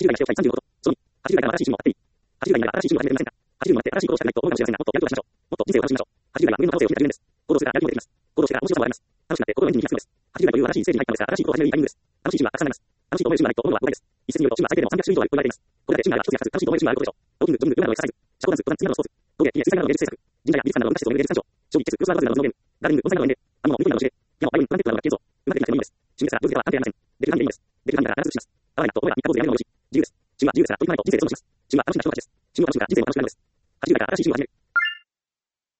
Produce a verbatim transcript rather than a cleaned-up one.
はちじゅう代にしておきたいさんじゅうごこと。そのに、はちじゅう代から新しい趣味を買っていい。はちじゅう代になれば新しい趣味を始めてみませんか。はちじゅう代になって新しいことをしたくないと思うかもしれませんが、もっとやる気を出しましょう。もっと人生を楽しみましょう。はちじゅう代は無限の可能性を秘めた時代です。行動すればやる気も出てきます。行動すれば面白さもあります。楽しくなって心のエンジンに火がつきます。はちじゅう代という新しいステージに入ったのですが、新しいことを始めるいいタイミングです。楽しい趣味はたくさんあります。楽しいと思える趣味がないと思うのは誤解です。一説によると趣味は最低でもさんびゃく種類以上あると言われています。これだけ趣味があれば一つや二つ楽しいと思える趣味があることでしょう。ウォーキング、ジョギング、ヨガなどエクササイズ、社交ダンス、登山、次などのスポーツ、陶芸、水彩などの芸術制作、神社や美術館などの文化施設を巡る芸術鑑賞、将棋、チェス、クロスワードパズルなどのゲーム、ガーデニング、盆栽などの園芸、編み物、ミルクなどの教え、ピアノ、バイオリン、トランペットなどの楽器演奏、うまくできなくてもいいのです。趣味ですら、上手では安定ありません。できる範囲でいいのです。できる範囲なら必ずします。合わないなと思えば三日坊主でやめるのもよし、自由です。趣味は自由ですら、取り組まないと人生で損します。趣味は楽しみな人がです。趣味を楽しむから人生も楽しくなるのです。はちじゅう代から新しい趣味を始める。